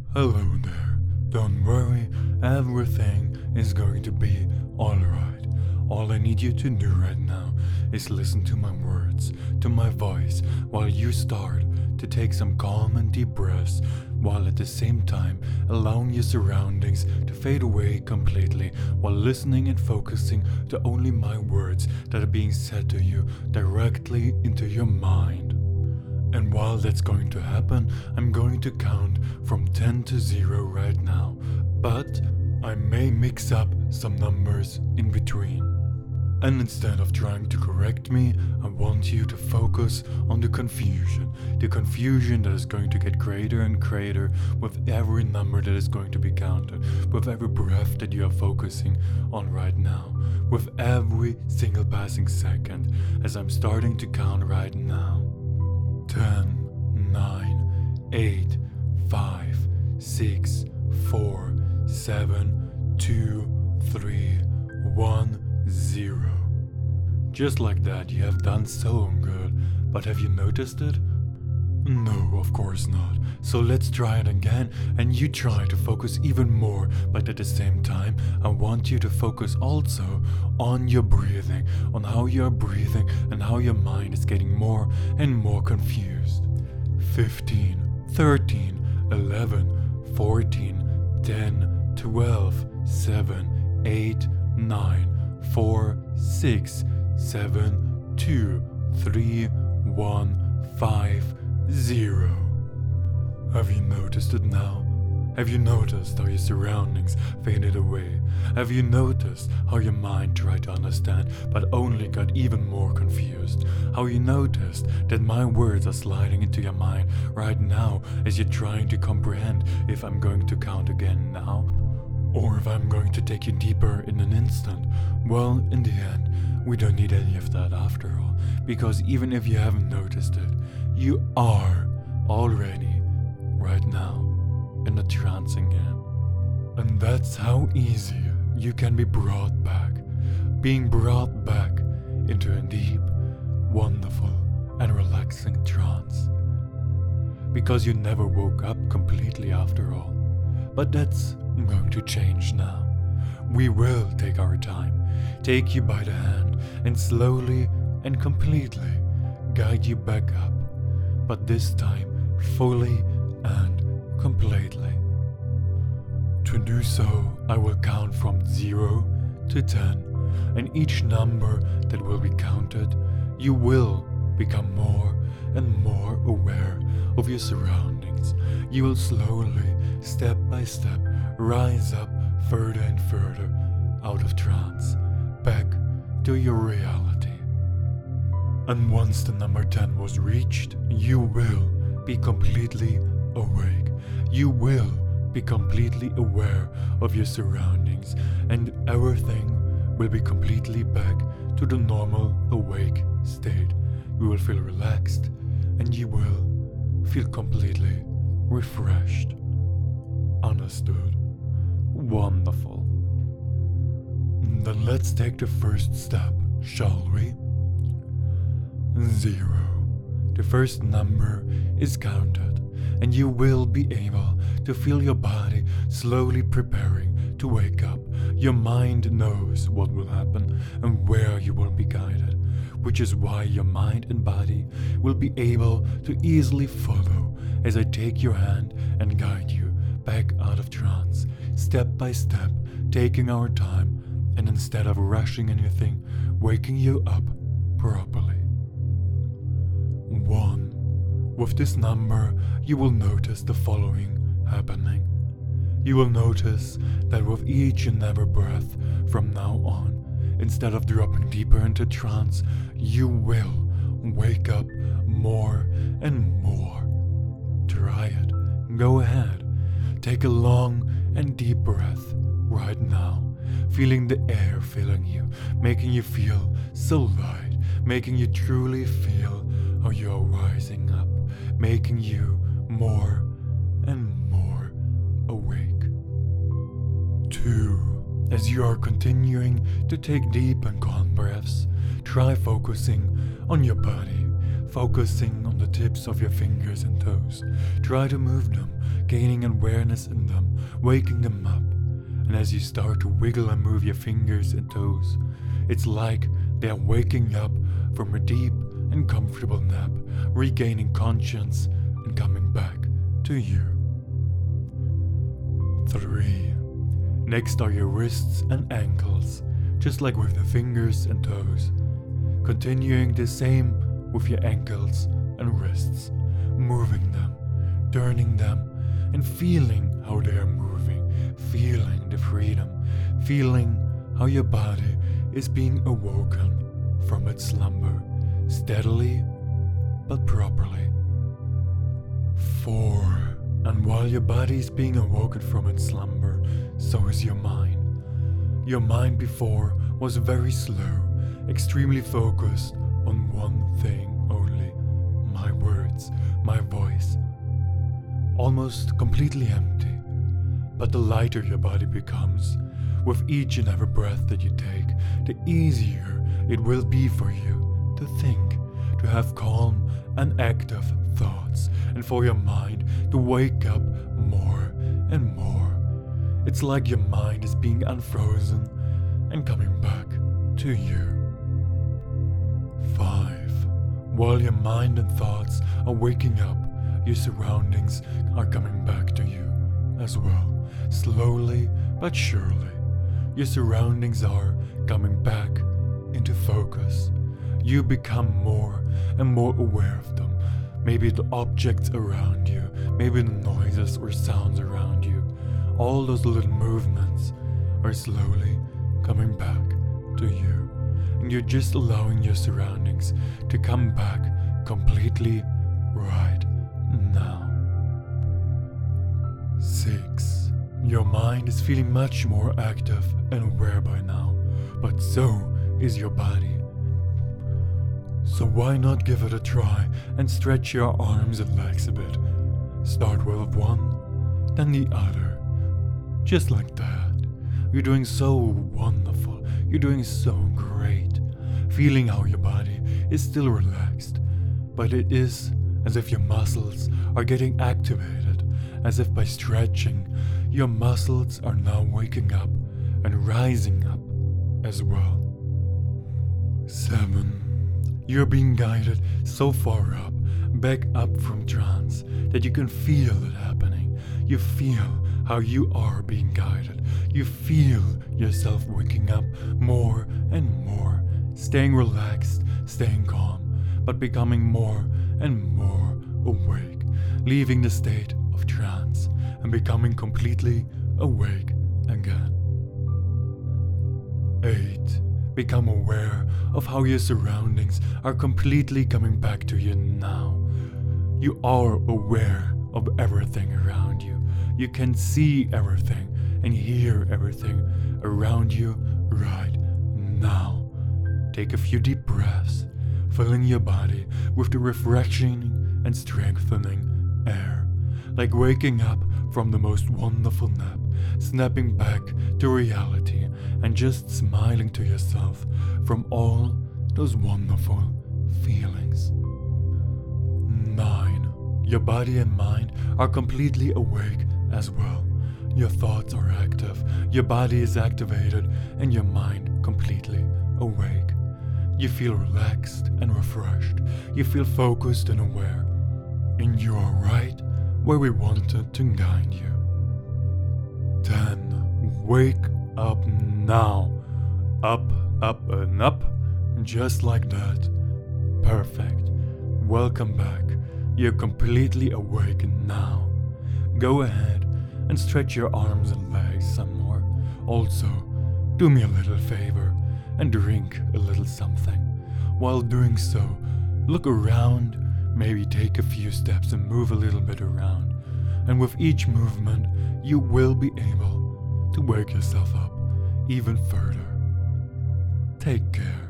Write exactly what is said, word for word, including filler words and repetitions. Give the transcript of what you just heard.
Hello there. Don't worry, everything is going to be alright. All I need you to do right now is listen to my words, to my voice, while you start to take some calm and deep breaths, while at the same time allowing your surroundings to fade away completely, while listening and focusing to only my words that are being said to you directly into your mind. And while that's going to happen, I'm going to count from ten to zero right now, but I may mix up some numbers in between. And instead of trying to correct me, I want you to focus on the confusion. The confusion that is going to get greater and greater with every number that is going to be counted, with every breath that you are focusing on right now, with every single passing second as I'm starting to count right now. ten, nine, eight, five, six, four, seven, two, three, one, zero. Just like that, you have done so good, but have you noticed it? No, of course not. So let's try it again, and you try to focus even more, but at the same time, I want you to focus also on your breathing, on how you're breathing and how your mind is getting more and more confused. fifteen, thirteen, eleven, fourteen, ten, twelve, seven, eight, nine, four, six, seven, two, three, one, five, zero. Have you noticed it now? Have you noticed how your surroundings faded away? Have you noticed how your mind tried to understand but only got even more confused? How you noticed that my words are sliding into your mind right now as you're trying to comprehend if I'm going to count again now? Or if I'm going to take you deeper in an instant? Well, in the end, we don't need any of that after all, because even if you haven't noticed it, you are already, right now, in a trance again. And that's how easy you can be brought back, being brought back into a deep, wonderful, and relaxing trance. Because you never woke up completely after all. But that's going to change now. We will take our time, take you by the hand, and slowly and completely guide you back up. But this time, fully and completely. To do so, I will count from zero to ten, and each number that will be counted, you will become more and more aware of your surroundings. You will slowly, step by step, rise up further and further out of trance, back to your reality. And once the number ten was reached, you will be completely awake. You will be completely aware of your surroundings, and everything will be completely back to the normal awake state. You will feel relaxed, and you will feel completely refreshed. Understood? Wonderful. Then let's take the first step, shall we? Zero. The first number is counted, and you will be able to feel your body slowly preparing to wake up. Your mind knows what will happen and where you will be guided, which is why your mind and body will be able to easily follow as I take your hand and guide you back out of trance, step by step, taking our time, and instead of rushing anything, waking you up properly. One. With this number, you will notice the following happening. You will notice that with each and every breath from now on, instead of dropping deeper into trance, you will wake up more and more. Try it. Go ahead. Take a long and deep breath right now, feeling the air filling you, making you feel so light, making you truly feel how you are rising up, making you more and more awake. Two. As you are continuing to take deep and calm breaths, try focusing on your body, focusing on the tips of your fingers and toes. Try to move them, gaining awareness in them, waking them up. And as you start to wiggle and move your fingers and toes, it's like they are waking up from a deep and comfortable nap, regaining conscience and coming back to you. Three. Next are your wrists and ankles, just like with the fingers and toes. Continuing the same with your ankles and wrists, moving them, turning them, and feeling how they are moving, feeling the freedom, feeling how your body is being awoken from its slumber, steadily but properly. Four. And while your body is being awoken from its slumber, so is your mind. Your mind before was very slow, extremely focused on one thing only, my words, my voice. Almost completely empty. But the lighter your body becomes, with each and every breath that you take, the easier it will be for you to think, to have calm and active thoughts, and for your mind to wake up more and more. It's like your mind is being unfrozen and coming back to you. Five. While your mind and thoughts are waking up, your surroundings are coming back to you as well, slowly but surely. Your surroundings are coming back into focus. You become more and more aware of them. Maybe the objects around you, maybe the noises or sounds around you. All those little movements are slowly coming back to you. And you're just allowing your surroundings to come back completely right now. Six. Your mind is feeling much more active and aware by now, but so is your body. So why not give it a try and stretch your arms and legs a bit? Start with one, then the other. Just like that. You're doing so wonderful. You're doing so great. Feeling how your body is still relaxed, but it is as if your muscles are getting activated, as if by stretching, your muscles are now waking up and rising up as well. Seven. You're being guided so far up, back up from trance, that you can feel it happening. You feel how you are being guided. You feel yourself waking up more and more, staying relaxed, staying calm, but becoming more and more awake, leaving the state of trance and becoming completely awake again. Eight. Become aware of how your surroundings are completely coming back to you now. You are aware of everything around you. You can see everything and hear everything around you right now. Take a few deep breaths, filling your body with the refreshing and strengthening air, like waking up from the most wonderful nap, snapping back to reality and just smiling to yourself from all those wonderful feelings. Nine. Your body and mind are completely awake as well. Your thoughts are active, your body is activated, and your mind completely awake. You feel relaxed and refreshed. You feel focused and aware. And you are right where we wanted to guide you. Ten. Wake up now. Up, up, and up. Just like that. Perfect. Welcome back. You're completely awake now. Go ahead and stretch your arms and legs some more. Also, do me a little favor and drink a little something. While doing so, look around, maybe take a few steps and move a little bit around. And with each movement, you will be able to wake yourself up even further. Take care.